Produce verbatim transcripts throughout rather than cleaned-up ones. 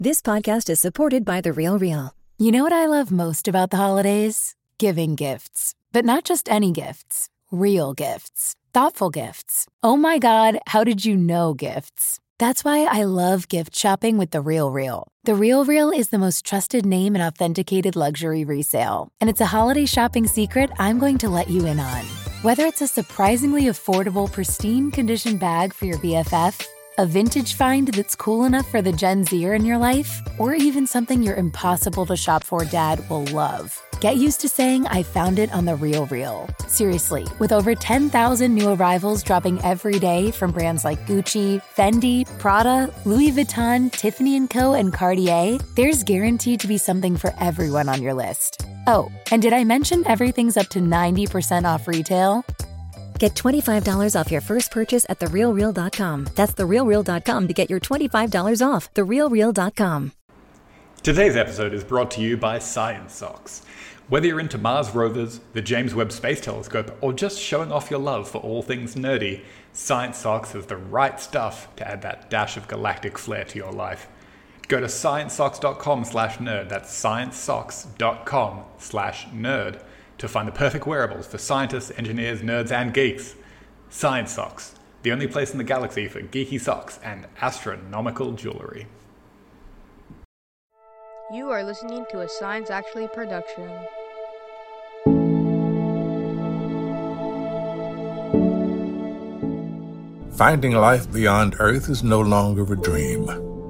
This podcast is supported by The Real Real. You know what I love most about the holidays? Giving gifts. But not just any gifts. Real gifts. Thoughtful gifts. Oh my God, how did you know gifts? That's why I love gift shopping with The Real Real. The Real Real is the most trusted name in authenticated luxury resale. And it's a holiday shopping secret I'm going to let you in on. Whether it's a surprisingly affordable, pristine condition bag for your B F F, a vintage find that's cool enough for the Gen Zer in your life, or even something your impossible to shop for dad will love. Get used to saying I found it on The Real Real. Seriously, with over ten thousand new arrivals dropping every day from brands like Gucci, Fendi, Prada, Louis Vuitton, Tiffany and Co, and Cartier, there's guaranteed to be something for everyone on your list. Oh, and did I mention everything's up to ninety percent off retail? Get twenty-five dollars off your first purchase at the real real dot com. That's the real real dot com to get your twenty-five dollars off. the real real dot com. Today's episode is brought to you by Science Socks. Whether you're into Mars rovers, the James Webb Space Telescope, or just showing off your love for all things nerdy, Science Socks is the right stuff to add that dash of galactic flair to your life. Go to science socks dot com slash nerd, that's science socks dot com slash nerd, to find the perfect wearables for scientists, engineers, nerds, and geeks. Science Socks, the only place in the galaxy for geeky socks and astronomical jewelry. You are listening to a Science Actually production. Finding life beyond Earth is no longer a dream.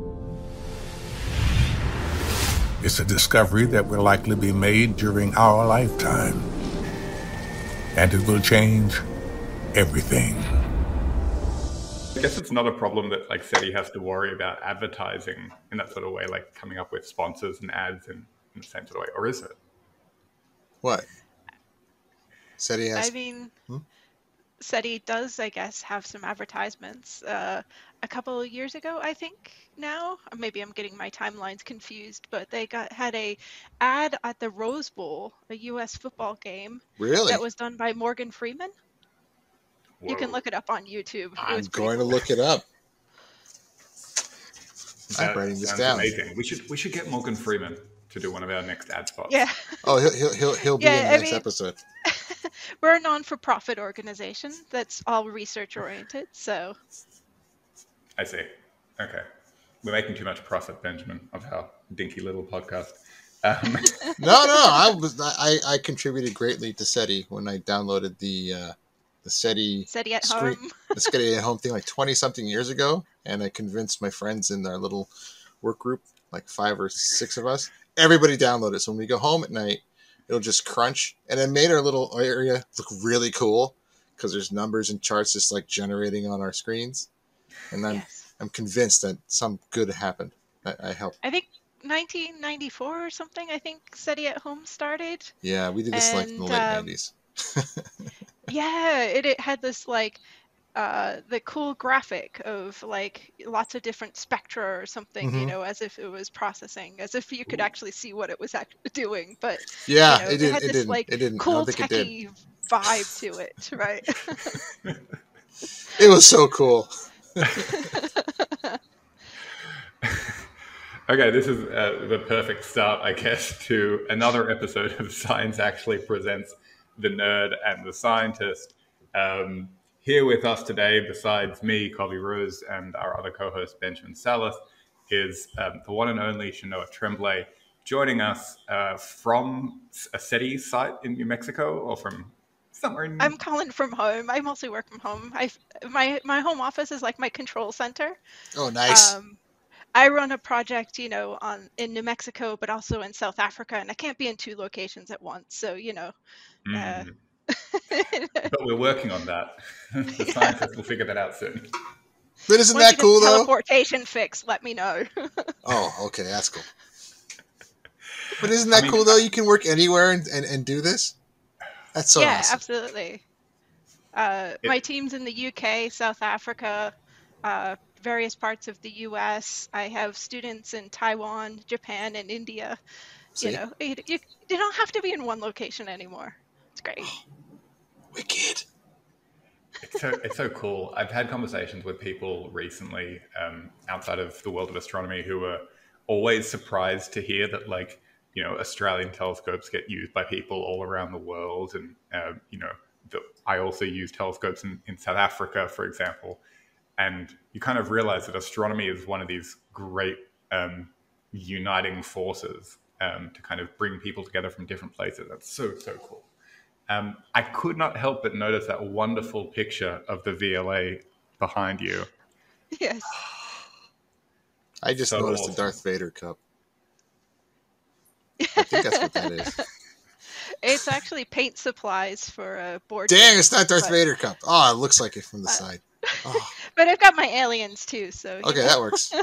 It's a discovery that will likely be made during our lifetime. And it will change everything. I guess it's not a problem that like SETI has to worry about advertising in that sort of way, like coming up with sponsors and ads in, in the same sort of way, or is it? What? SETI has... I mean, hmm? SETI does, I guess, have some advertisements. Uh, a couple of years ago, I think now, maybe I'm getting my timelines confused, but they got had a ad at the Rose Bowl, a U S football game. Really? That was done by Morgan Freeman. Whoa. You can look it up on YouTube. It I'm was pretty going cool. to look it up. I'm That writing this sounds down. Amazing. We should we should get Morgan Freeman to do one of our next ad spots. Yeah. Oh, he'll he'll he'll, he'll be Yeah, in the I next mean- episode. We're a non-for-profit organization that's all research-oriented, so... I see. Okay. We're making too much profit, Benjamin, of our dinky little podcast. Um, No, no, I was I, I contributed greatly to SETI when I downloaded the uh, the SETI SETI at screen- home. the SETI at home thing like twenty something years ago, and I convinced my friends in our little work group, like five or six of us, everybody download it. So when we go home at night, it'll just crunch, and it made our little area look really cool because there's numbers and charts just like generating on our screens, and I'm Yes. I'm convinced that some good happened. I, I helped. I think nineteen ninety-four or something, I think SETI at home started. Yeah, we did this like in the And, late um, nineties. Yeah, it, it had this like uh the cool graphic of like lots of different spectra or something, you Mhm. know, as if it was processing, as if you could actually see what it was actually doing. But Yeah, you know, it didn't. had It this didn't. like It didn't. I cool don't think it did. techie vibe to it, right? It was so cool. Okay, this is uh, the perfect start, I guess, to another episode of Science Actually Presents the Nerd and the Scientist. Um, here with us today, besides me, Colby Rose, and our other co-host, Benjamin Salas, is um, the one and only Shanoa Tremblay, joining us uh, from a SETI site in New Mexico, or from somewhere in... I'm calling from home. I mostly work from home. I my my home office is like my control center. Oh, nice. Um, I run a project, you know, on in New Mexico, but also in South Africa, and I can't be in two locations at once. So, you know, uh, Mm. But we're working on that. The scientists will figure that out soon. But isn't once that you get cool the though? teleportation fix, let me know. Oh, okay, that's cool. But isn't that I mean, cool though? You can work anywhere and, and, and do this. That's so yeah, awesome. absolutely. Uh, It- my team's in the U K, South Africa, uh, various parts of the U S. I have students in Taiwan, Japan, and India. See? You know, you, you, you don't have to be in one location anymore. It's great. Wicked. It's so it's so cool. I've had conversations with people recently um, outside of the world of astronomy who were always surprised to hear that, like, you know, Australian telescopes get used by people all around the world. And, uh, you know, the, I also use telescopes in, in South Africa, for example. And you kind of realize that astronomy is one of these great um, uniting forces um, to kind of bring people together from different places. That's so, so cool. Um, I could not help but notice that wonderful picture of the V L A behind you. Yes. I just So noticed awesome. the Darth Vader cup. I think that's what that is. It's actually paint supplies for a board. Dang, game, it's not Darth but, Vader cup. Oh, it looks like it from the Uh, side. Oh, But I've got my aliens too, so. you okay, know. that works.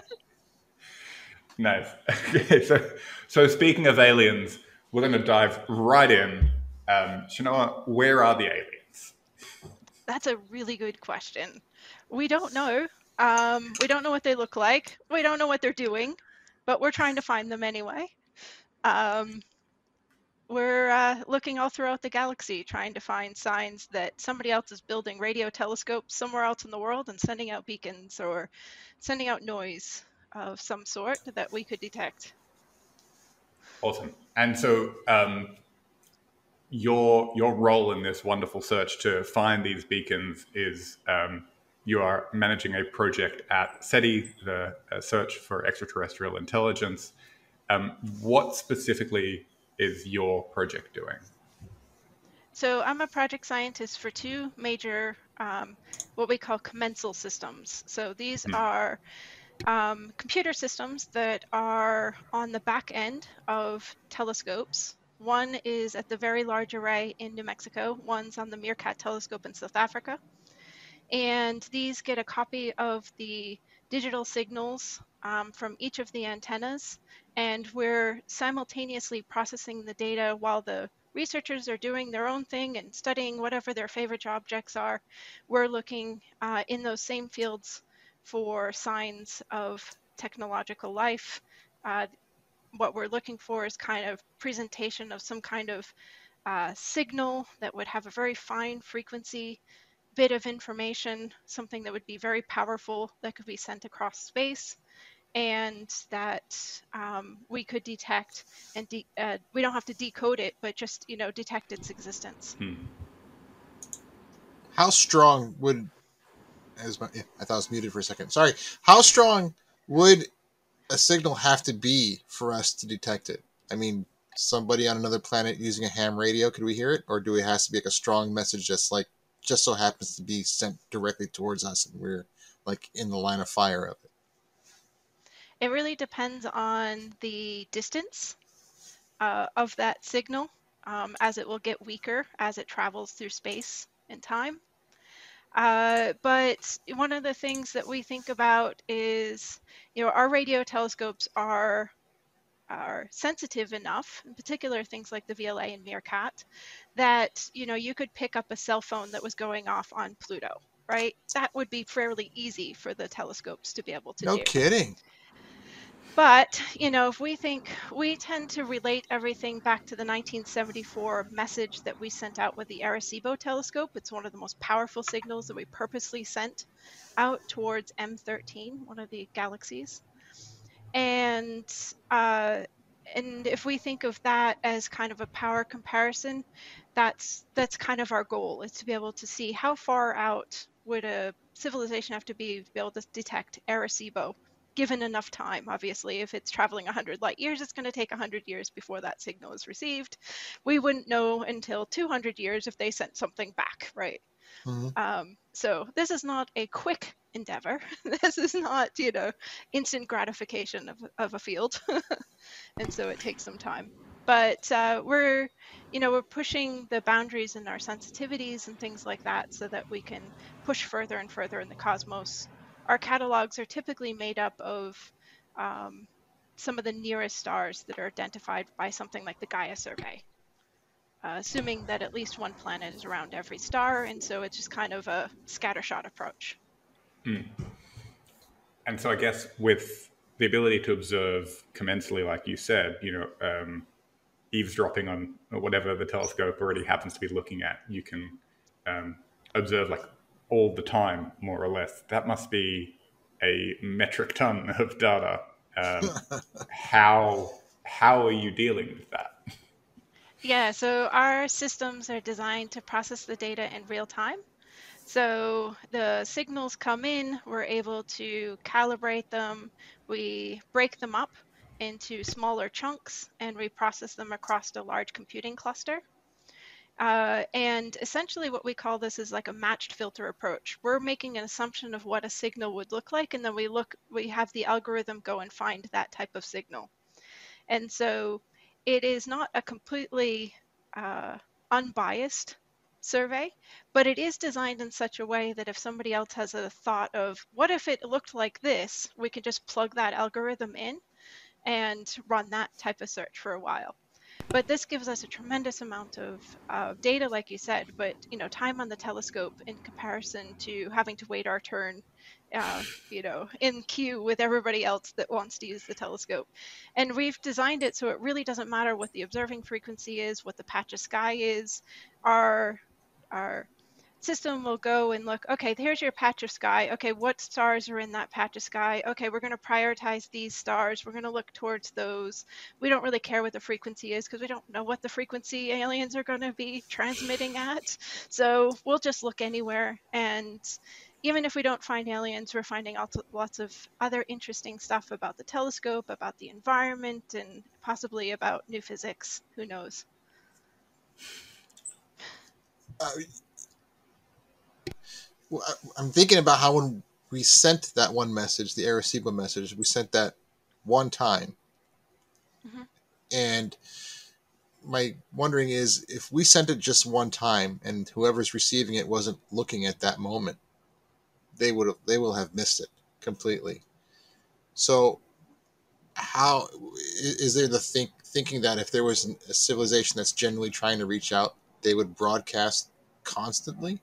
Nice. Okay, so, so speaking of aliens, we're going to dive right in. Um, Shanoa, where are the aliens? That's a really good question. We don't know. Um, we don't know what they look like. We don't know what they're doing, but we're trying to find them anyway. Um, we're uh, looking all throughout the galaxy, trying to find signs that somebody else is building radio telescopes somewhere else in the world and sending out beacons or sending out noise of some sort that we could detect. Awesome. And so um, your your role in this wonderful search to find these beacons is um, you are managing a project at SETI, the uh, Search for Extraterrestrial Intelligence. Um, what specifically is your project doing? So I'm a project scientist for two major, um, what we call commensal systems. So these Hmm. are um, computer systems that are on the back end of telescopes. One is at the Very Large Array in New Mexico. One's on the Meerkat telescope in South Africa. And these get a copy of the digital signals um, from each of the antennas. And we're simultaneously processing the data while the researchers are doing their own thing and studying whatever their favorite objects are. We're looking uh, in those same fields for signs of technological life. Uh, what we're looking for is kind of presentation of some kind of uh, signal that would have a very fine frequency bit of information, something that would be very powerful that could be sent across space, and that um, we could detect and de- uh, we don't have to decode it, but just you know detect its existence. Hmm. How strong would, as my, yeah, I thought I was muted for a second. Sorry. How strong would a signal have to be for us to detect it? I mean, somebody on another planet using a ham radio, could we hear it? Or do it has to be like a strong message that's like, just so happens to be sent directly towards us and we're like in the line of fire of it? It really depends on the distance uh, of that signal, um, as it will get weaker as it travels through space and time. Uh, but one of the things that we think about is, you know, our radio telescopes are are sensitive enough, in particular things like the V L A and Meerkat, that you know you could pick up a cell phone that was going off on Pluto, right? That would be fairly easy for the telescopes to be able to No do. kidding. But, you know, if we think, we tend to relate everything back to the nineteen seventy-four message that we sent out with the Arecibo telescope. It's one of the most powerful signals that we purposely sent out towards M thirteen, one of the galaxies. And uh, and if we think of that as kind of a power comparison, that's that's kind of our goal, is to be able to see how far out would a civilization have to be to be able to detect Arecibo, given enough time. Obviously, if it's traveling one hundred light years, it's going to take one hundred years before that signal is received. We wouldn't know until two hundred years if they sent something back, right? Mhm. Um, so this is not a quick endeavor. This is not, you know, instant gratification of, of a field. And so it takes some time. But uh, we're, you know, we're pushing the boundaries in our sensitivities and things like that so that we can push further and further in the cosmos. Our catalogs are typically made up of um, some of the nearest stars that are identified by something like the Gaia survey, uh, assuming that at least one planet is around every star, and so it's just kind of a scattershot approach. Mm. And so I guess with the ability to observe commensally, like you said, you know, um, eavesdropping on whatever the telescope already happens to be looking at, you can um, observe like all the time, more or less. That must be a metric ton of data Um, how how are you dealing with that? Yeah, so our systems are designed to process the data in real time. So the signals come in, we're able to calibrate them, we break them up into smaller chunks, and we process them across a large computing cluster. Uh, and essentially what we call this is like a matched filter approach. We're making an assumption of what a signal would look like, and then we look, we have the algorithm go and find that type of signal. And so it is not a completely uh, unbiased survey, but it is designed in such a way that if somebody else has a thought of what if it looked like this, we can just plug that algorithm in and run that type of search for a while. But this gives us a tremendous amount of uh, data, like you said, but you know, time on the telescope in comparison to having to wait our turn, uh, you know, in queue with everybody else that wants to use the telescope. And we've designed it so it really doesn't matter what the observing frequency is, what the patch of sky is. Our our system will go and look, okay, here's your patch of sky. Okay, what stars are in that patch of sky? Okay, we're going to prioritize these stars. We're going to look towards those. We don't really care what the frequency is because we don't know what the frequency aliens are going to be transmitting at. So we'll just look anywhere. And even if we don't find aliens, we're finding lots of other interesting stuff about the telescope, about the environment, and possibly about new physics. Who knows? Uh, Well, I- I'm thinking about how when we sent that one message, the Arecibo message, we sent that one time. Mm-hmm. And my wondering is if we sent it just one time and whoever's receiving it wasn't looking at that moment, they would have, they will have missed it completely. So how i- is there the think thinking that if there was an- a civilization that's genuinely trying to reach out, they would broadcast constantly?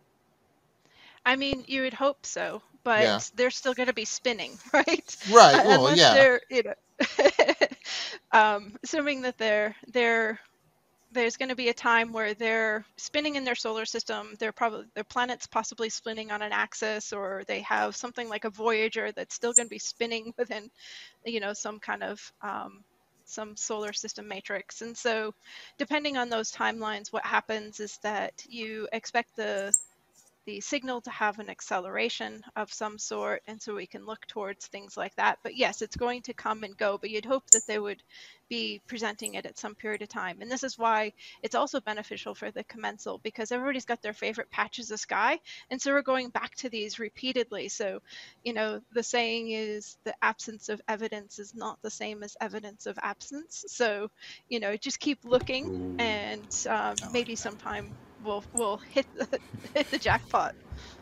I mean, you would hope so, but Yeah. they're still going to be spinning, right? Right. Uh, Well, unless yeah. they're, you know, um, assuming that they're they're there's going to be a time where they're spinning in their solar system. They're probably their planet's possibly spinning on an axis, or they have something like a Voyager that's still going to be spinning within, you know, some kind of um, some solar system matrix. And so, depending on those timelines, what happens is that you expect the the signal to have an acceleration of some sort, and so we can look towards things like that. But yes, it's going to come and go, but you'd hope that they would be presenting it at some period of time. And this is why it's also beneficial for the commensal, because everybody's got their favorite patches of sky, and so we're going back to these repeatedly. So, you know, the saying is the absence of evidence is not the same as evidence of absence. So, you know, just keep looking. Ooh. And um, maybe sometime we'll we'll hit the, hit the jackpot.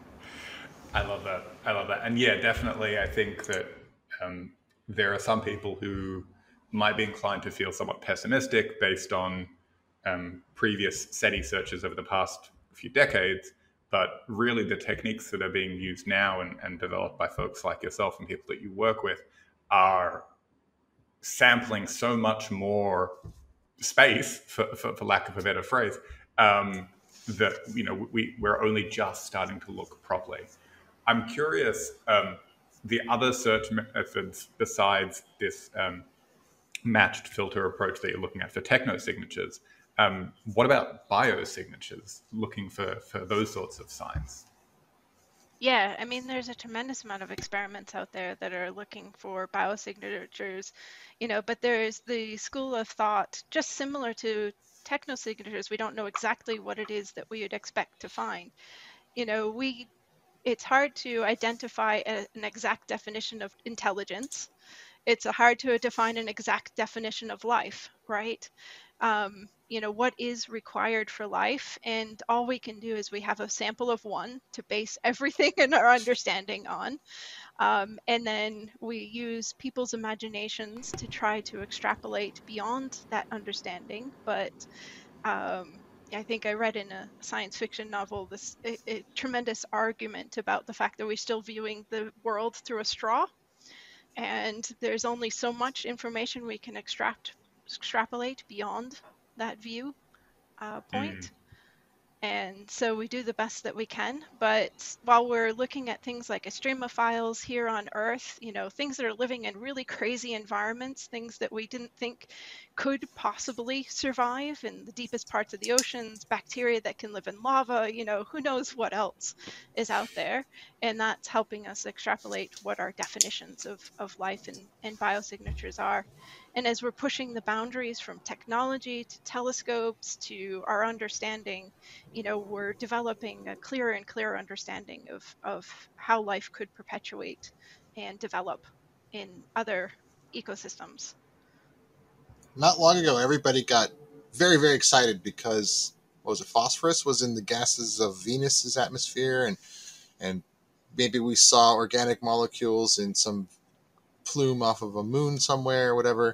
I love that. I love that. And yeah, definitely, I think that um, there are some people who might be inclined to feel somewhat pessimistic based on um, previous SETI searches over the past few decades. But really, the techniques that are being used now and, and developed by folks like yourself and people that you work with are sampling so much more space, for, for, for lack of a better phrase, um, that you know we, we're only just starting to look properly. I'm curious, um, the other search methods besides this um, matched filter approach that you're looking at for technosignatures, um, what about biosignatures, looking for, for those sorts of signs? Yeah, I mean, there's a tremendous amount of experiments out there that are looking for biosignatures, you know, but there's the school of thought, just similar to technosignatures, we don't know exactly what it is that we would expect to find. You know, we it's hard to identify a, an exact definition of intelligence. It's hard to define an exact definition of life, right? Um, you know, what is required for life? And all we can do is we have a sample of one to base everything in our understanding on. Um, and then we use people's imaginations to try to extrapolate beyond that understanding. But um, I think I read in a science fiction novel this a, a tremendous argument about the fact that we're still viewing the world through a straw, and there's only so much information we can extract extrapolate beyond that view uh, point. And so we do the best that we can. But while we're looking at things like extremophiles here on Earth, you know, things that are living in really crazy environments, things that we didn't think could possibly survive in the deepest parts of the oceans, bacteria that can live in lava, you know, who knows what else is out there. And that's helping us extrapolate what our definitions of, of life and, and biosignatures are. And as we're pushing the boundaries from technology to telescopes to our understanding, you know, we're developing a clearer and clearer understanding of, of how life could perpetuate and develop in other ecosystems. Not long ago, everybody got very, very excited because, what was it, phosphorus was in the gases of Venus's atmosphere, and and maybe we saw organic molecules in some plume off of a moon somewhere or whatever.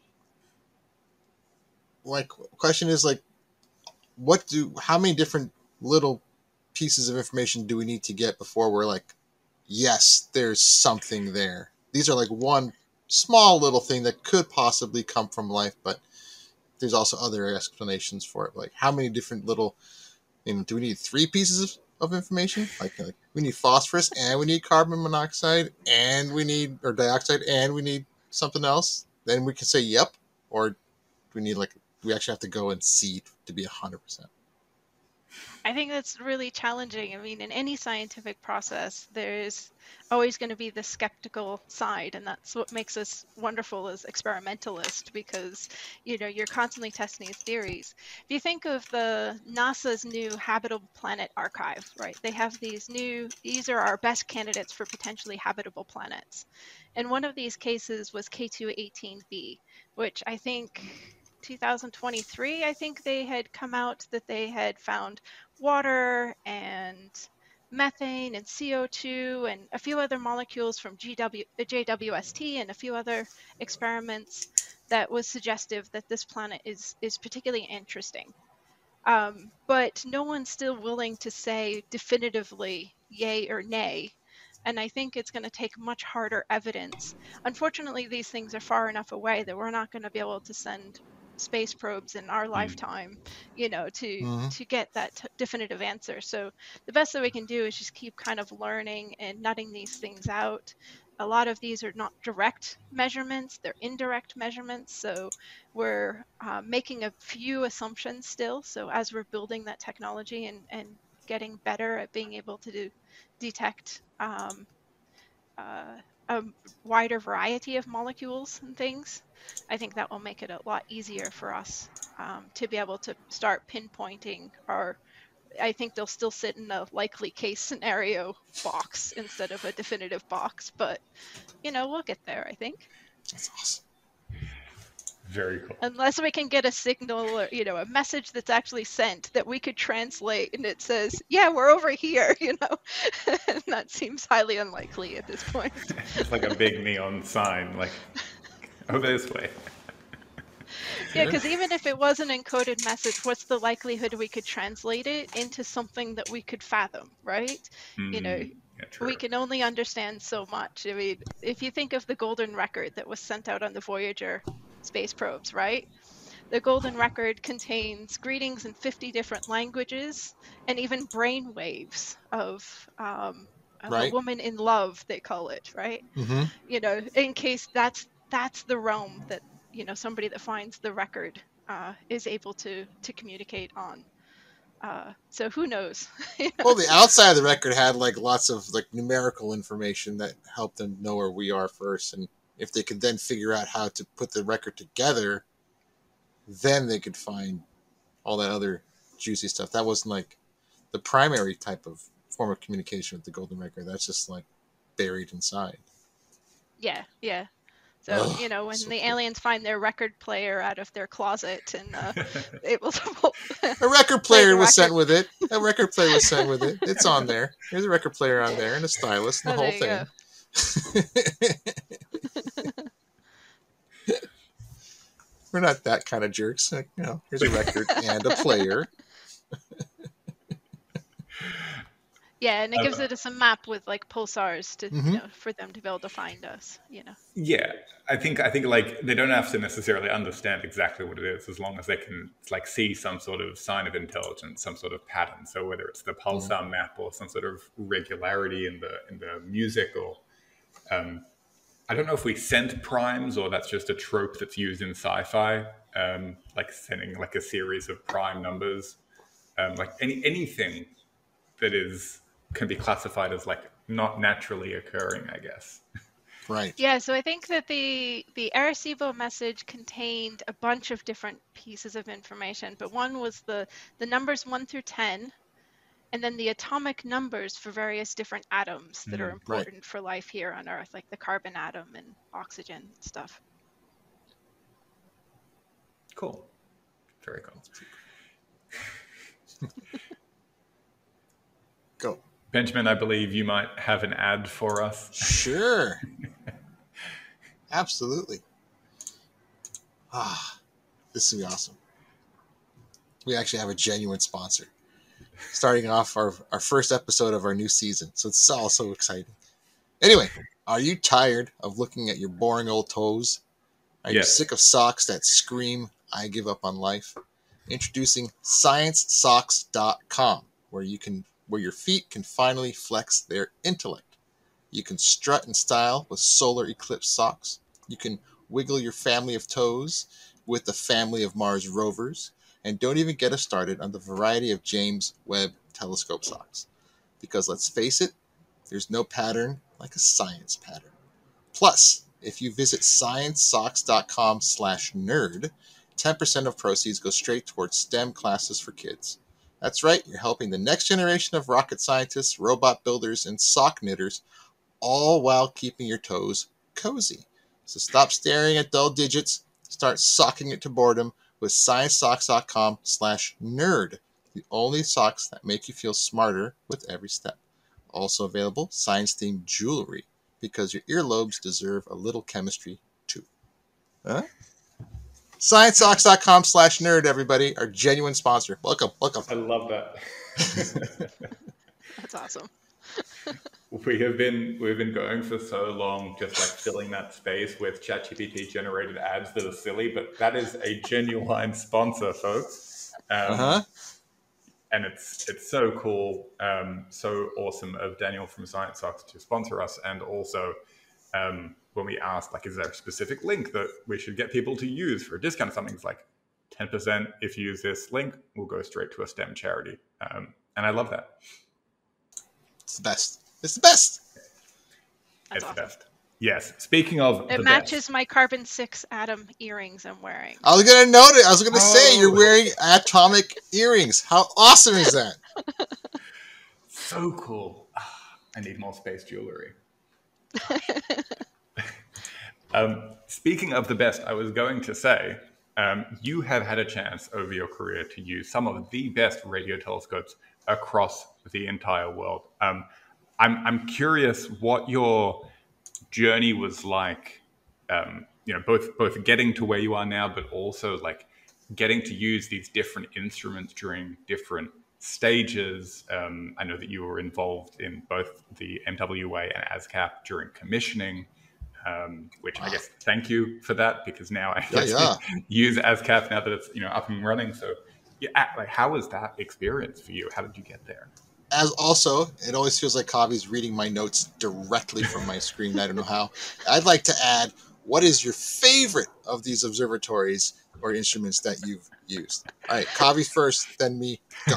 Like, question is like, what do, how many different little pieces of information do we need to get before we're like, yes, there's something there? These are like one small little thing that could possibly come from life, but there's also other explanations for it. Like, how many different little, you know, do we need three pieces of information? Like, like we need phosphorus, and we need carbon monoxide, and we need, or dioxide, and we need something else? Then we can say yep, or do we need like, we actually have to go and see to be one hundred percent? I think that's really challenging. I mean, in any scientific process, there's always going to be the skeptical side, and that's what makes us wonderful as experimentalists, because, you know, you're constantly testing these theories. If you think of the NASA's new Habitable Planet Archive, right? They have these new, these are our best candidates for potentially habitable planets. And one of these cases was K two eighteen b, which I think two thousand twenty-three, I think they had come out that they had found water and methane and C O two and a few other molecules from G W, J W S T and a few other experiments that was suggestive that this planet is, is particularly interesting. Um, but no one's still willing to say definitively yay or nay. And I think it's going to take much harder evidence. Unfortunately, these things are far enough away that we're not going to be able to send space probes in our lifetime, you know, to mm-hmm. to get that t- definitive answer. So the best that we can do is just keep kind of learning and nutting these things out. A lot of these are not direct measurements, they're indirect measurements. So we're uh, making a few assumptions still. So as we're building that technology and, and getting better at being able to do, detect um, uh, a wider variety of molecules and things, I think that will make it a lot easier for us um, to be able to start pinpointing our, I think they'll still sit in a likely case scenario box instead of a definitive box, but, you know, we'll get there, I think. That's awesome. Very cool. Unless we can get a signal or, you know, a message that's actually sent that we could translate and it says, yeah, we're over here, you know. And that seems highly unlikely at this point. It's like a big neon sign, like, over this way. Yeah, because even if it was an encoded message, what's the likelihood we could translate it into something that we could fathom, right? Mm, you know, yeah, we can only understand so much. I mean, if you think of the golden record that was sent out on the Voyager space probes, right? The golden record contains greetings in fifty different languages and even brain waves of um, right. a woman in love, they call it, right? Mm-hmm. You know, in case that's that's the realm that, you know, somebody that finds the record uh, is able to to communicate on. Uh, so who knows? You know? Well, the outside of the record had like lots of like numerical information that helped them know where we are first, and if they could then figure out how to put the record together, then they could find all that other juicy stuff. That wasn't like the primary type of form of communication with the golden record. That's just like buried inside. Yeah, yeah. So, oh, you know, when so the cool. aliens find their record player out of their closet and uh, able to... A record player was record. sent with it. A record player was sent with it. It's on there. There's a record player on there and a stylus and the oh, whole thing. We're not that kind of jerks. Like, you know, here's a record and a player. Yeah, and it Um, gives it us a map with like pulsars to, Mhm. you know, for them to be able to find us, you know. Yeah, I think I think like they don't have to necessarily understand exactly what it is, as long as they can like see some sort of sign of intelligence, some sort of pattern. So whether it's the pulsar map or some sort of regularity in the in the music, or um, I don't know if we sent primes or that's just a trope that's used in sci-fi, um, like sending like a series of prime numbers, um, like any anything that is can be classified as like not naturally occurring, I guess. Right. Yeah, so I think that the the Arecibo message contained a bunch of different pieces of information, but one was the the numbers one through ten, and then the atomic numbers for various different atoms that are Mm, right. important for life here on Earth, like the carbon atom and oxygen and stuff. Cool. Very cool. Go. Benjamin, I believe you might have an ad for us. Sure. Absolutely. Ah, this will be awesome. We actually have a genuine sponsor. Starting off our, our first episode of our new season. So it's all so exciting. Anyway, are you tired of looking at your boring old toes? Are you Yes. sick of socks that scream, I give up on life? Introducing science socks dot com, where you can where your feet can finally flex their intellect. You can strut in style with solar eclipse socks. You can wiggle your family of toes with the family of Mars rovers. And don't even get us started on the variety of James Webb Telescope socks. Because let's face it, there's no pattern like a science pattern. Plus, if you visit science socks dot com slash nerd, ten percent of proceeds go straight towards STEM classes for kids. That's right, you're helping the next generation of rocket scientists, robot builders, and sock knitters, all while keeping your toes cozy. So stop staring at dull digits, start socking it to boredom with science socks dot com slash nerd, the only socks that make you feel smarter with every step. Also available, science-themed jewelry, because your earlobes deserve a little chemistry too. Huh? science socks dot com slash nerd, everybody, our genuine sponsor. Welcome, welcome. I love that. That's awesome. We have been we've been going for so long, just like filling that space with ChatGPT generated ads that are silly, but that is a genuine sponsor, folks. Um, Uh-huh. And it's it's so cool, um, so awesome of Daniel from Science Socks to sponsor us. And also, um, when we asked, like, is there a specific link that we should get people to use for a discount or something? It's like ten percent if you use this link will go straight to a STEM charity. Um, and I love that. It's the best. It's the best. That's it's awesome. the best. Yes. Speaking of It the matches best. my carbon six atom earrings I'm wearing. I was gonna note it. I was gonna say Oh. you're wearing atomic earrings. How awesome is that? So cool. Ah, I need more space jewelry. um, speaking of the best, I was going to say, um, you have had a chance over your career to use some of the best radio telescopes across the entire world. Um, I'm, I'm curious what your journey was like, um, you know, both both getting to where you are now, but also like getting to use these different instruments during different stages. Um, I know that you were involved in both the M W A and ASCAP during commissioning, um, which I guess thank you for that, because now I Yeah, get yeah. to use ASCAP now that it's, you know, up and running. So yeah, like how was that experience for you? How did you get there? As also, it always feels like Kavi's reading my notes directly from my screen. I don't know how. I'd like to add, what is your favorite of these observatories or instruments that you've used? All right, Kavi first, then me. Go.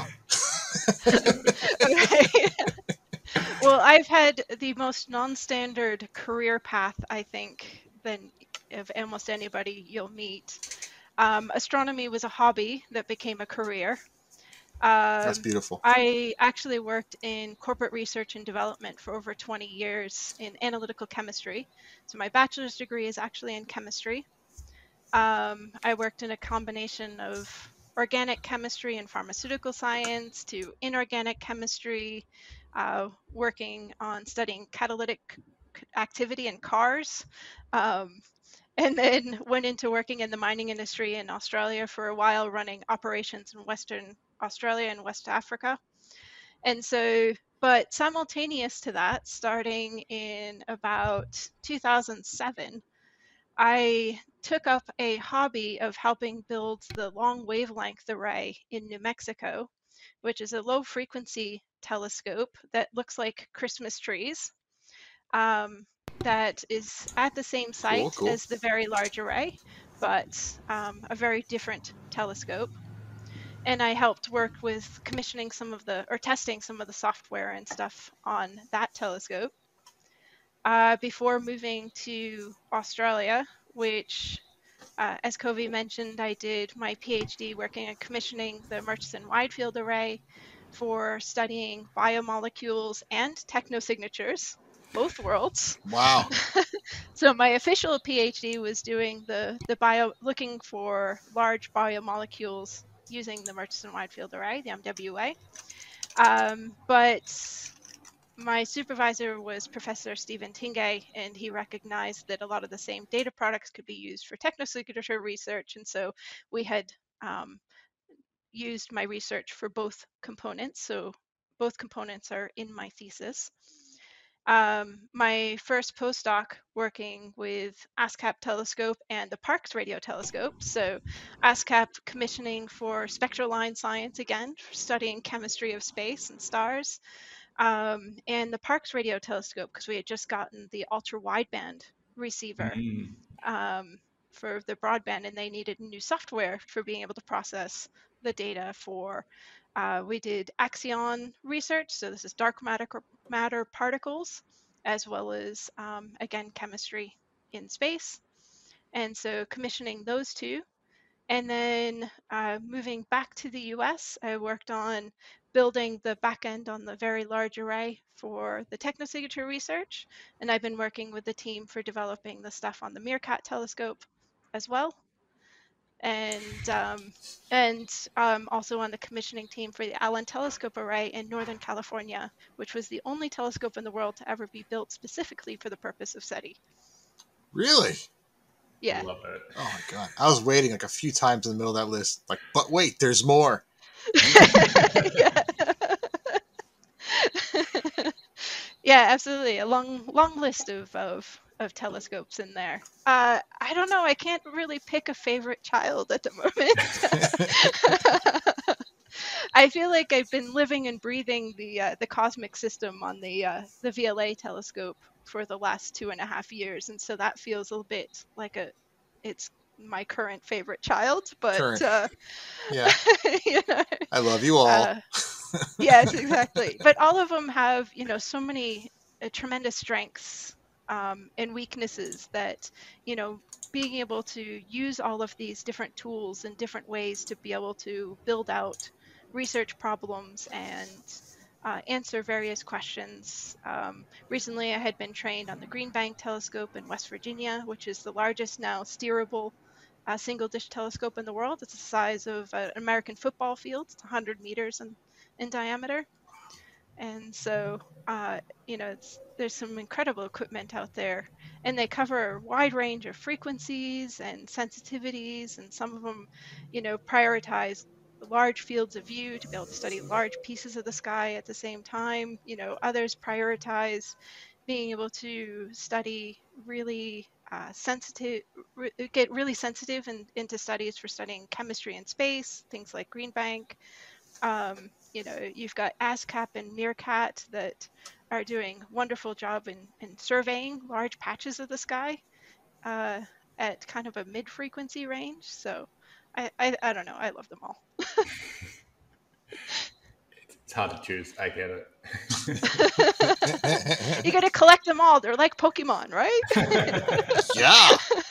Okay. Well, I've had the most non-standard career path, I think, than of almost anybody you'll meet. Um, astronomy was a hobby that became a career. Um, That's beautiful. I actually worked in corporate research and development for over twenty years in analytical chemistry. So my bachelor's degree is actually in chemistry. Um, I worked in a combination of organic chemistry and pharmaceutical science to inorganic chemistry, uh, working on studying catalytic activity in cars. Um, and then went into working in the mining industry in Australia for a while, running operations in Western Australia and West Africa. And so but simultaneous to that, starting in about two thousand seven, I took up a hobby of helping build the Long Wavelength Array in New Mexico, which is a low frequency telescope that looks like Christmas trees. Um, that is at the same site Cool, cool. as the Very Large Array, but um, a very different telescope. And I helped work with commissioning some of the, or testing some of the software and stuff on that telescope. Uh, before moving to Australia, which, uh, as Covey mentioned, I did my PhD working on commissioning the Murchison Wide Field Array for studying biomolecules and technosignatures, both worlds. Wow. So my official PhD was doing the, the bio, looking for large biomolecules using the Murchison Wide Field Array, the M W A. Um, but my supervisor was Professor Stephen Tingay, and he recognized that a lot of the same data products could be used for technosignature research. And so we had um, used my research for both components. So both components are in my thesis. Um, my first postdoc working with ASCAP telescope and the Parkes radio telescope. So ASCAP commissioning for spectral line science, again, for studying chemistry of space and stars. Um, and the Parkes radio telescope, because we had just gotten the ultra wideband receiver Mm. um, for the broadband, and they needed new software for being able to process the data for, uh, we did Axion research, so this is dark matter, matter particles, as well as, um, again, chemistry in space. And so commissioning those two. And then uh, moving back to the U S, I worked on building the back end on the Very Large Array for the technosignature research. And I've been working with the team for developing the stuff on the Meerkat telescope as well. And um, and um, also on the commissioning team for the Allen Telescope Array in Northern California, which was the only telescope in the world to ever be built specifically for the purpose of SETI. Really? Yeah. Love it. Oh my god. I was waiting like a few times in the middle of that list. Like, but wait, there's more. yeah. Yeah, absolutely. A long, long list of, of, of telescopes in there. Uh, I don't know. I can't really pick a favorite child at the moment. I feel like I've been living and breathing the uh, the cosmic system on the uh, the V L A telescope for the last two and a half years, and so that feels a little bit like a it's my current favorite child. But Current. uh, Yeah. you know, I love you all. uh, yes, exactly. But all of them have, you know, so many uh, tremendous strengths um, and weaknesses that, you know, being able to use all of these different tools and different ways to be able to build out research problems and uh, answer various questions. Um, recently, I had been trained on the Green Bank telescope in West Virginia, which is the largest now steerable uh, single dish telescope in the world. It's the size of an American football field. It's one hundred meters in, in diameter. And so, uh, you know, it's, there's some incredible equipment out there, and they cover a wide range of frequencies and sensitivities, and some of them, you know, prioritize large fields of view to be able to study large pieces of the sky at the same time. You know, others prioritize being able to study really uh, sensitive, re- get really sensitive in, into studies for studying chemistry in space, things like Green Bank. Um, you know, you've got ASCAP and Meerkat that are doing a wonderful job in, in surveying large patches of the sky uh, at kind of a mid-frequency range. So I, I, I don't know. I love them all. It's hard to choose. I get it. You got to collect them all. They're like Pokemon, right? Yeah.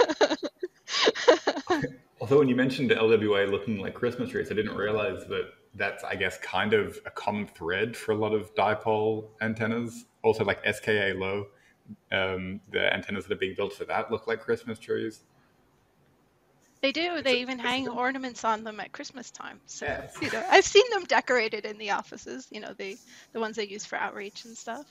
Although when you mentioned the L W A looking like Christmas trees, I didn't realize that that's, I guess, kind of a common thread for a lot of dipole antennas. Also, like S K A low, um, the antennas that are being built for that look like Christmas trees. They do. They even hang ornaments on them at Christmas time. So, Yes. you know, I've seen them decorated in the offices, you know, the, the ones they use for outreach and stuff.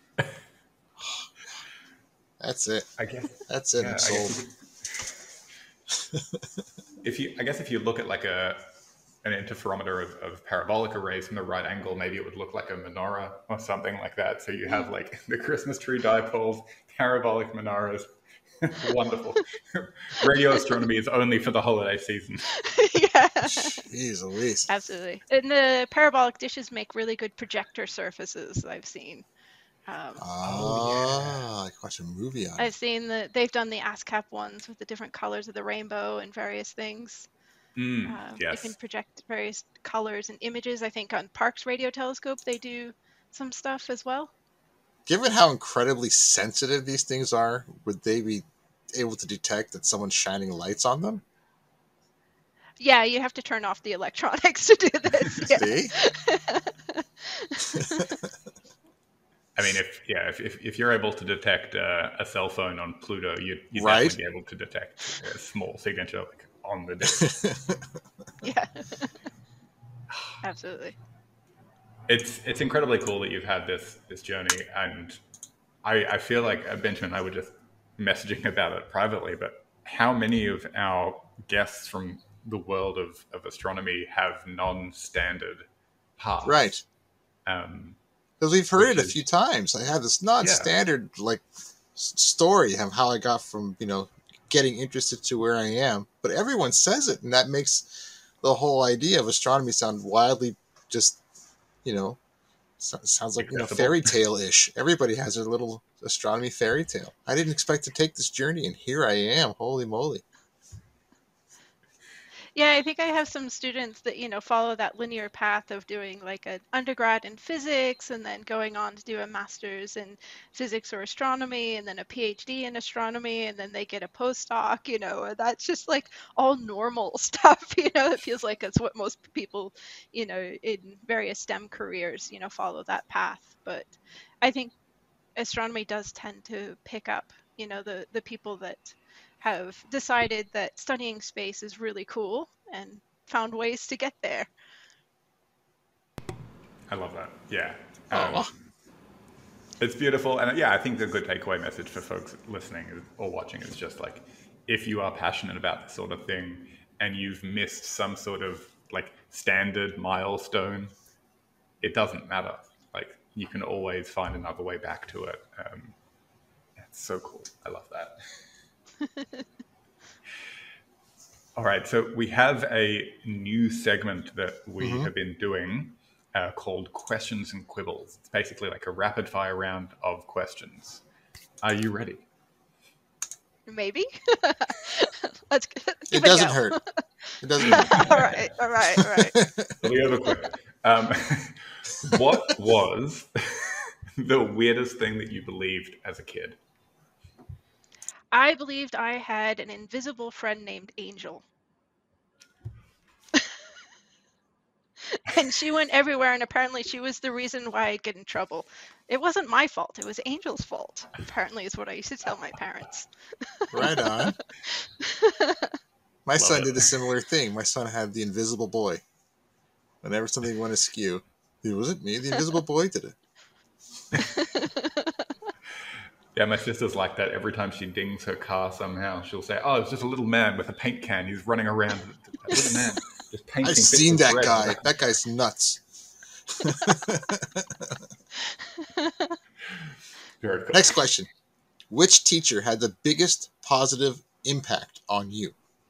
That's it. I guess. That's it. Yeah, I'm I sold. guess if you, I guess if you look at like a an interferometer of, of parabolic arrays from the right angle, maybe it would look like a menorah or something like that. So you have like the Christmas tree dipoles, parabolic menorahs. Wonderful. Radio astronomy is only for the holiday season. Yeah. Jeez Louise. Absolutely. And the parabolic dishes make really good projector surfaces, I've seen. Um, Oh, I can watch a movie on it. I've seen that they've done the ASCAP ones with the different colors of the rainbow and various things. Mm, Um, yes. They can project various colors and images. I think on Parkes Radio Telescope they do some stuff as well. Given how incredibly sensitive these things are, would they be able to detect that someone's shining lights on them? Yeah, you have to turn off the electronics to do this. Yeah. See? I mean, if yeah, if if, if you're able to detect uh, a cell phone on Pluto, you'd, you'd Right. definitely be able to detect a small signature like, on the disk. Yeah. Absolutely. It's it's incredibly cool that you've had this this journey, and I I feel like uh, Benjamin, I was just messaging about it privately, but how many of our guests from the world of, of astronomy have non-standard paths? Right. Um, Because we've heard Which it a is- few times. I have this non-standard like s- story of how I got from, you know, getting interested to where I am. But everyone says it, and that makes the whole idea of astronomy sound wildly just, you know, so, sounds like, you know, Accessible. fairy tale-ish. Everybody has their little astronomy fairy tale. I didn't expect to take this journey, and here I am. Holy moly. Yeah, I think I have some students that, you know, follow that linear path of doing like an undergrad in physics and then going on to do a master's in physics or astronomy and then a PhD in astronomy and then they get a postdoc, you know, and that's just like all normal stuff, you know, it feels like it's what most people, you know, in various STEM careers, you know, follow that path. But I think astronomy does tend to pick up, you know, the, the people that have decided that studying space is really cool and found ways to get there. I love that. Yeah. Um, Aw. it's beautiful. And yeah, I think the good takeaway message for folks listening or watching is just like, if you are passionate about this sort of thing and you've missed some sort of like standard milestone, it doesn't matter. Like you can always find another way back to it. Um, it's so cool. I love that. All right, so we have a new segment that we Mhm. have been doing uh, called Questions and Quibbles. It's basically like a rapid fire round of questions. Are you ready? Maybe. Let's give It a doesn't go. hurt. It doesn't hurt. all right, all right, all right. It'll be over quick. Um, what was the weirdest thing that you believed as a kid? I believed I had an invisible friend named Angel. And she went everywhere, and apparently she was the reason why I'd get in trouble. It wasn't my fault, it was Angel's fault, apparently, is what I used to tell my parents. Right on. My Love son it. did a similar thing. My son had the invisible boy. Whenever something went askew, it wasn't me. The invisible boy did it. Yeah, my sister's like that. Every time she dings her car somehow, she'll say, "Oh, it's just a little man with a paint can. He's running around. That little man just painting." I've bits seen of that red." guy. That guy's nuts. Very cool. Next question. Which teacher had the biggest positive impact on you?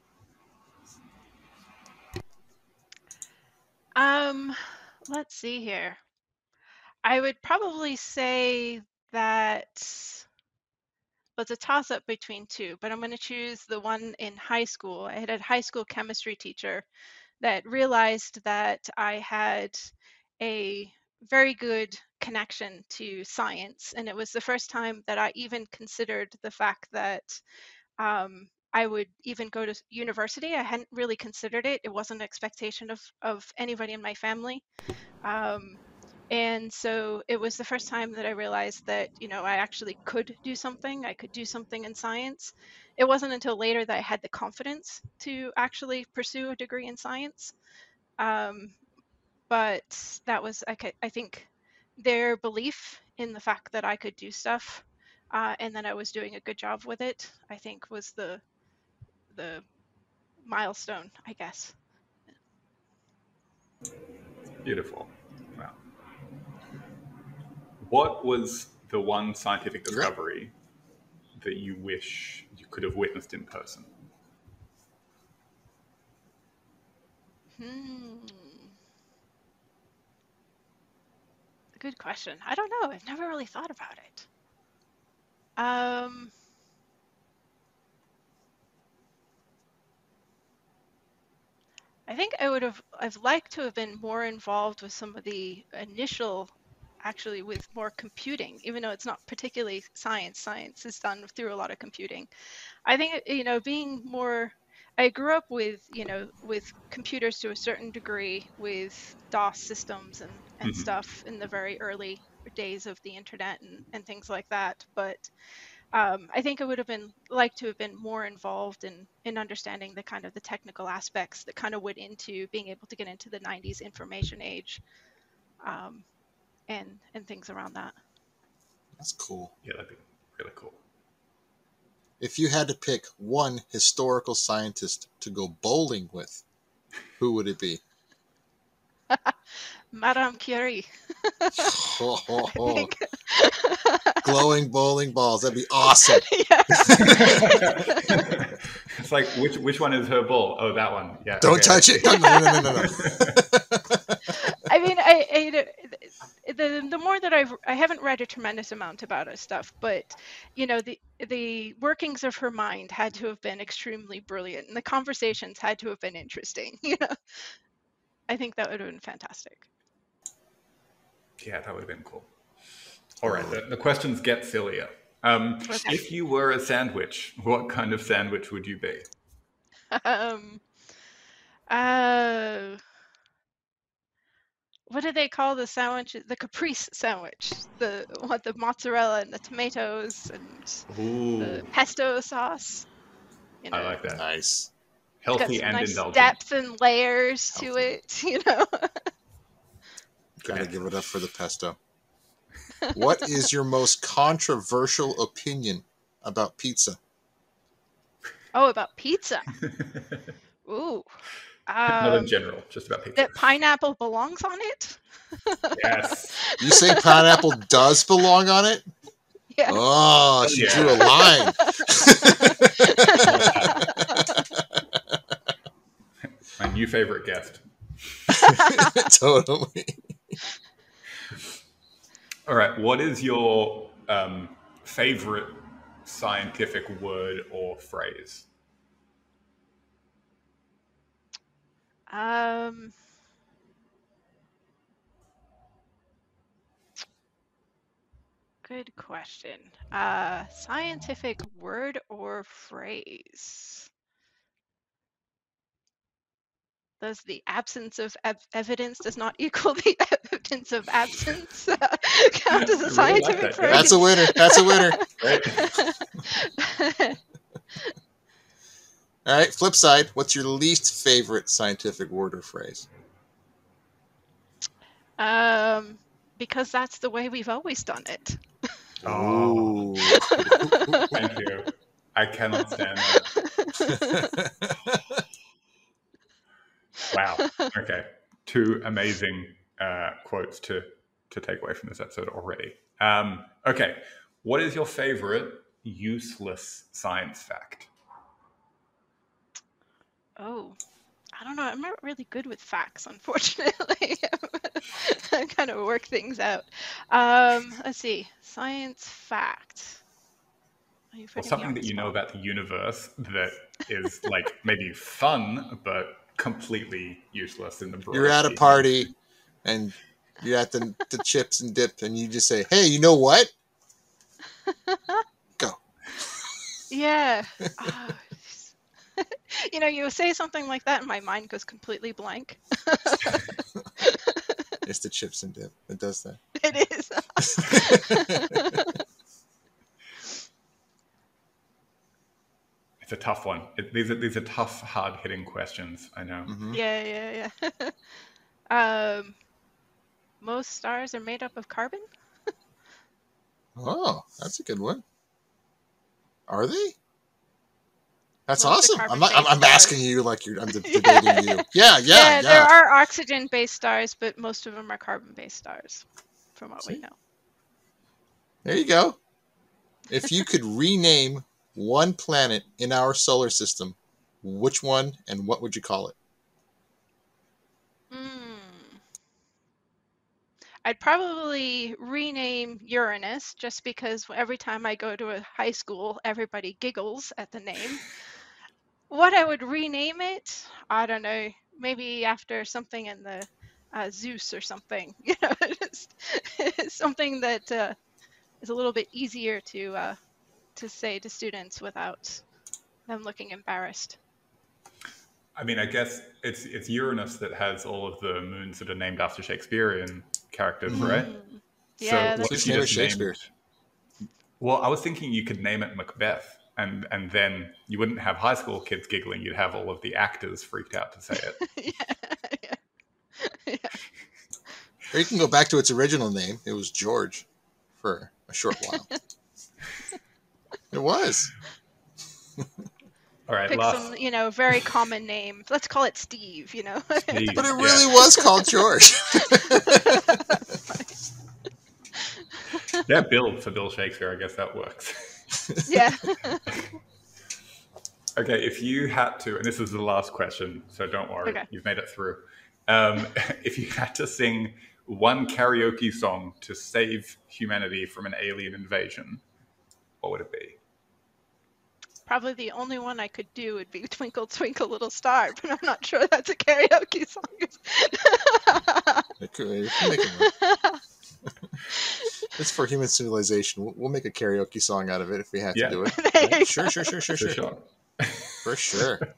Um, let's see here. I would probably say that, well, it's a toss-up between two, but I'm going to choose the one in high school. I had a high school chemistry teacher that realized that I had a very good connection to science, and it was the first time that I even considered the fact that um, I would even go to s- university. I hadn't really considered it. It wasn't an expectation of of anybody in my family. Um, and so it was the first time that I realized that, you know, I actually could do something. I could do something in science. It wasn't until later that I had the confidence to actually pursue a degree in science. Um, but that was, I, ca- I think, their belief in the fact that I could do stuff uh, and that I was doing a good job with it, I think was the the milestone, I guess. Beautiful. Wow. What was the one scientific discovery that you wish you could have witnessed in person? Hmm. Good question. I don't know. I've never really thought about it. Um, I think I would have, I've liked to have been more involved with some of the initial, actually with more computing, even though it's not particularly science. Science is done through a lot of computing. I think, you know, being more, I grew up with, you know, with computers to a certain degree, with DOS systems and, and Mhm. stuff in the very early days of the internet and, and things like that. But um, I think I would have been like to have been more involved in in understanding the kind of the technical aspects that kind of went into being able to get into the nineties information age, um, and and things around that. That's cool. Yeah, that'd be really cool. If you had to pick one historical scientist to go bowling with, who would it be? Madame Curie. Ho, ho, I ho. think. Glowing bowling balls. That'd be awesome. Yeah. It's like, which which one is her ball? Oh, that one. Yeah. Don't okay. touch it. No, no, no, no, no. I mean, I, I the the more that I've I haven't read a tremendous amount about her stuff, but you know the the workings of her mind had to have been extremely brilliant, and the conversations had to have been interesting. You know, I think that would have been fantastic. Yeah, that would have been cool. All right, the, the questions get sillier. Um, Okay. If you were a sandwich, what kind of sandwich would you be? Um. Uh. What do they call the sandwich? The caprese sandwich. The what? The mozzarella and the tomatoes and Ooh, the pesto sauce. You know, I like that. Nice. it's got Healthy some and nice indulgent. depth and layers to Healthy. it. You know. Gotta give it up for the pesto. What is your most controversial opinion about pizza? Oh, about pizza. Ooh. Not in Um, general, just about pizza. that pineapple belongs on it. Yes. You say pineapple does belong on it? Yeah. Oh, she Yeah. drew a line. My new favorite guest. Totally. All right, what is your um, favorite scientific word or phrase? Um. Good question. Uh, scientific word or phrase? Does the absence of ev- evidence does not equal the evidence of absence uh, count as a I really like scientific that. phrase? That's a winner. That's a winner. Right? All right, flip side. What's your least favorite scientific word or phrase? um, because that's the way we've always done it. Oh, Ooh. thank you. I cannot stand that. Wow. Okay. Two amazing uh, quotes to, to take away from this episode already. Um, okay. What is your favorite useless science fact? Oh, I don't know. I'm not really good with facts, unfortunately. I kind of work things out. Um, let's see. Science fact. Are you Or putting me something on that the you know spot? about the universe that is like maybe fun, but completely useless in the broader You're at a scheme. party and you're at the, the chips and dip and you just say, hey, you know what? Go. Yeah. Ah, you know, you say something like that and my mind goes completely blank. It's the chips and dip. It does that. It is. It's a tough one. It, these are these are tough, hard hitting questions. I know. Mhm. Yeah, yeah, yeah. um, most stars are made up of carbon? Oh, that's a good one. Are they? That's Most are awesome. I'm not. I'm, carbon-based I'm asking stars. you like you're. I'm de- debating you. Yeah, yeah, Yeah, yeah. there are oxygen-based stars, but most of them are carbon-based stars, from what we See? know. There you go. If you could rename one planet in our solar system, which one and what would you call it? Mm. I'd probably rename Uranus just because every time I go to a high school, everybody giggles at the name. What I would rename it, I don't know, maybe after something in the uh, Zeus or something, you know, just something that uh, is a little bit easier to uh, to say to students without them looking embarrassed. I mean, I guess it's it's Uranus that has all of the moons that are named after Shakespearean characters, Mhm. right? Mm. Yeah, so that's what if Just you name it just Shakespeare. named? Well, I was thinking you could name it Macbeth, and and then you wouldn't have high school kids giggling. You'd have all of the actors freaked out to say it. yeah, yeah, yeah. Or you can go back to its original name. It was George for a short while. It was. All right, Pick last. some, you know, very common name. Let's call it Steve, you know. Steve, But it yeah. really was called George. Yeah, Bill for Bill Shakespeare. I guess that works. Yeah. Okay, if you had to, and this is the last question, so don't worry, Okay. you've made it through. Um, if you had to sing one karaoke song to save humanity from an alien invasion, what would it be? Probably the only one I could do would be Twinkle Twinkle Little Star, but I'm not sure that's a karaoke song. It could, it could make it work. It's for human civilization. We'll, we'll make a karaoke song out of it if we have Yeah. to do it. There Right? you Sure, go. sure, sure, sure, For sure. sure. For sure.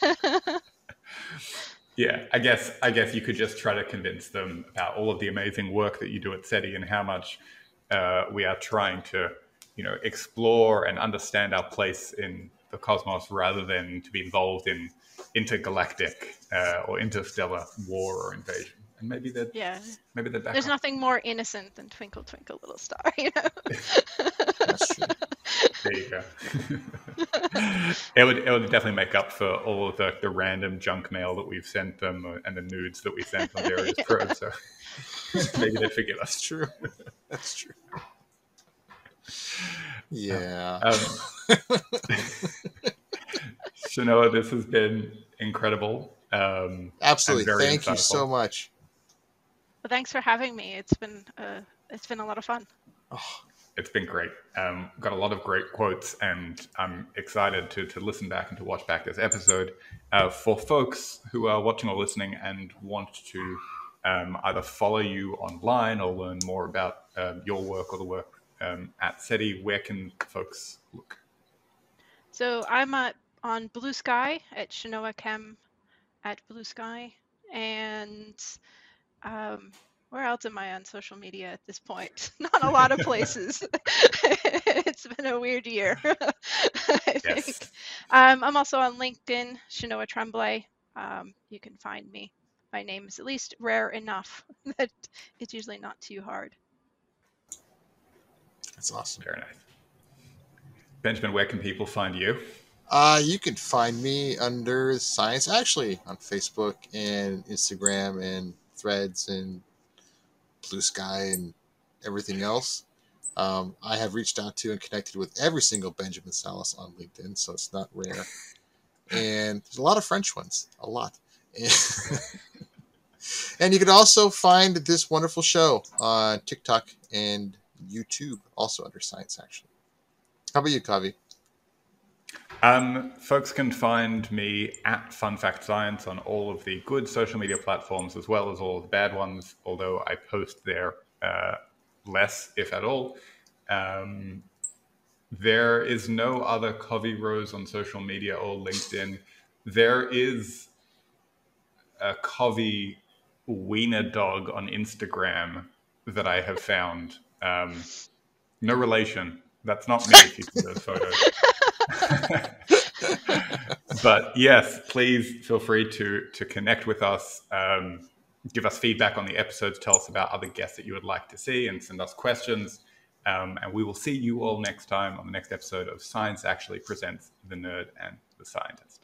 Yeah, I guess I guess you could just try to convince them about all of the amazing work that you do at SETI and how much uh, we are trying to, you know, explore and understand our place in the cosmos rather than to be involved in intergalactic uh, or interstellar war or invasion. And maybe that Yeah. maybe they're back There's up. nothing more innocent than Twinkle Twinkle Little Star, you know. That's true. There you go. it would it would definitely make up for all of the, the random junk mail that we've sent them uh, and the nudes that we sent on various Yeah. probes. So maybe they'd forgive That's us. true. That's true. Yeah. Um, Shanoa, this has been incredible. Um, Absolutely. and very Thank you insightful. so much. Well, thanks for having me. It's been uh, it's been a lot of fun. It's been great. Um, got a lot of great quotes, and I'm excited to, to listen back and to watch back this episode. Uh, for folks who are watching or listening and want to um, either follow you online or learn more about um, your work or the work um, at SETI, where can folks look? So I'm at, on Blue Sky at Shanoa Chem at Blue Sky, and um, where else am I on social media at this point? Not a lot of places. It's been a weird year, I think. Yes. Um, I'm also on LinkedIn, Shanoa Tremblay. Um, you can find me. My name is at least rare enough that it's usually not too hard. That's awesome. Very nice. Benjamin, where can people find you? Uh, you can find me under Science Actually on Facebook and Instagram and Threads and Blue Sky and everything else. Um, I have reached out to and connected with every single Benjamin Salas on LinkedIn, so it's not rare. And there's a lot of French ones, a lot. And, and you can also find this wonderful show on TikTok and YouTube, also under Science Actually. How about you, Kavi? Um, folks can find me at Fun Fact Science on all of the good social media platforms as well as all of the bad ones, although I post there uh, less, if at all. Um, there is no other Covey Rose on social media or LinkedIn. There is a Covey wiener dog on Instagram that I have found. Um, no relation. That's not me if you see those photos. But yes, please feel free to to connect with us, um, give us feedback on the episodes, tell us about other guests that you would like to see, and send us questions. Um, and we will see you all next time on the next episode of Science Actually Presents The Nerd and the scientist.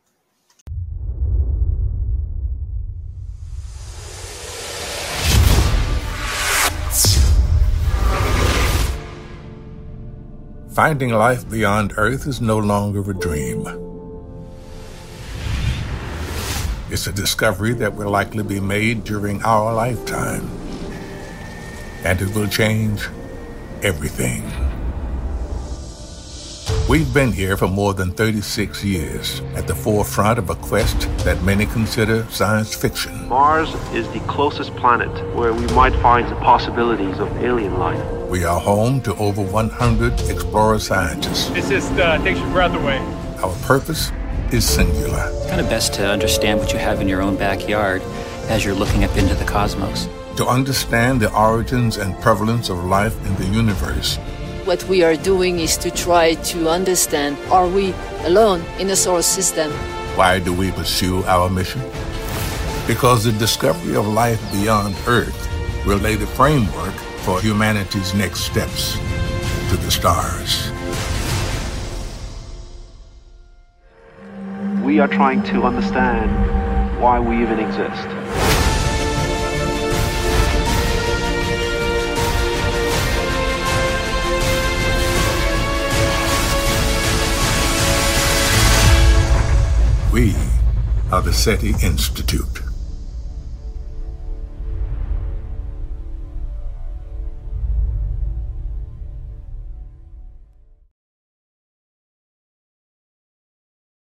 Finding life beyond Earth is no longer a dream. It's a discovery that will likely be made during our lifetime. And it will change everything. We've been here for more than thirty-six years, at the forefront of a quest that many consider science fiction. Mars is the closest planet where we might find the possibilities of alien life. We are home to over one hundred explorer scientists. This just uh, takes your breath away. Our purpose is singular. It's kind of best to understand what you have in your own backyard as you're looking up into the cosmos. To understand the origins and prevalence of life in the universe. What we are doing is to try to understand, are we alone in the solar system? Why do we pursue our mission? Because the discovery of life beyond Earth will lay the framework for humanity's next steps to the stars. We are trying to understand why we even exist. We are the SETI Institute.